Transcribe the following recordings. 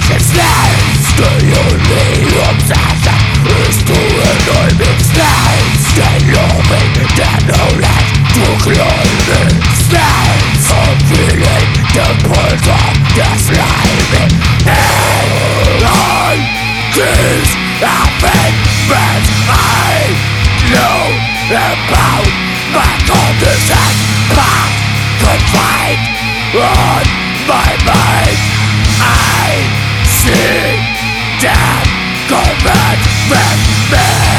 Snakes, the only obsession is to annoy me. Snakes, they love me, they know that to climb me. Snakes, I'm feeling the pulse of the slimy. And I these happen, but I know about my condition. But confined on my mind, I see that command with me.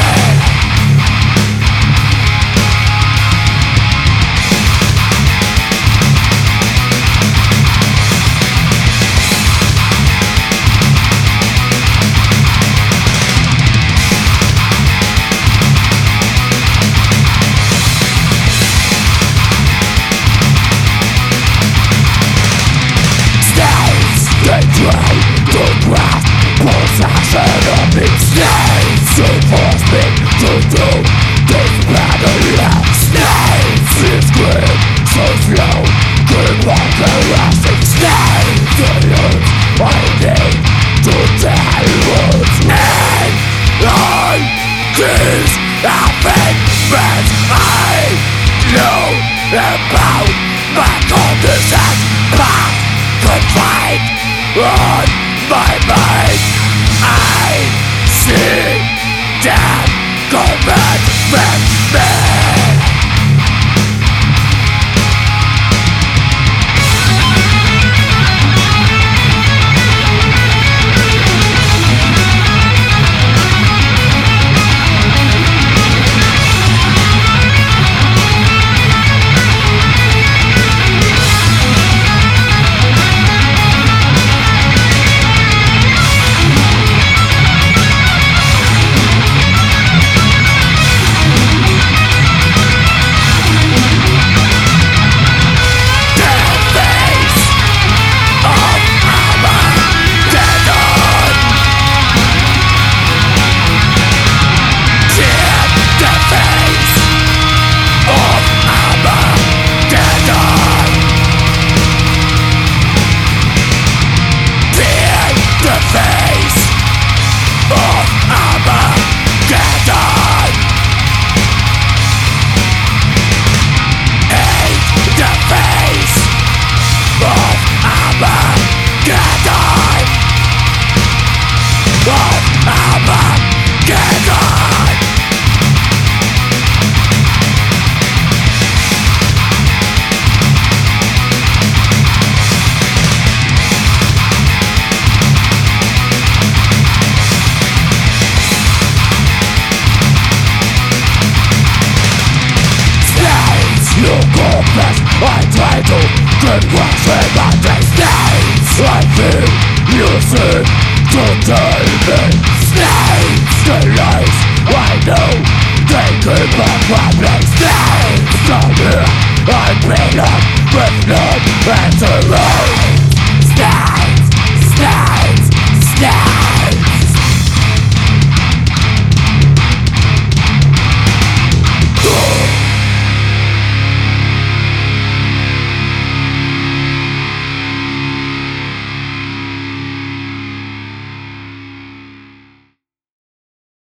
They try to grasp possession of me. Snakes, they force me to do this battle. Snakes, this grip so slow, grip on harassing. Snakes, the words I need to tell what's in. I these happen, but I know about my conditions. But confined on my mind, I see that command with me. I try to get what's in my Snakes, I feel you seem to tell me. Snakes, the lies I know, they keep on coming. Snakes, down here, I'm been up with no answer. Snakes, snakes, snakes.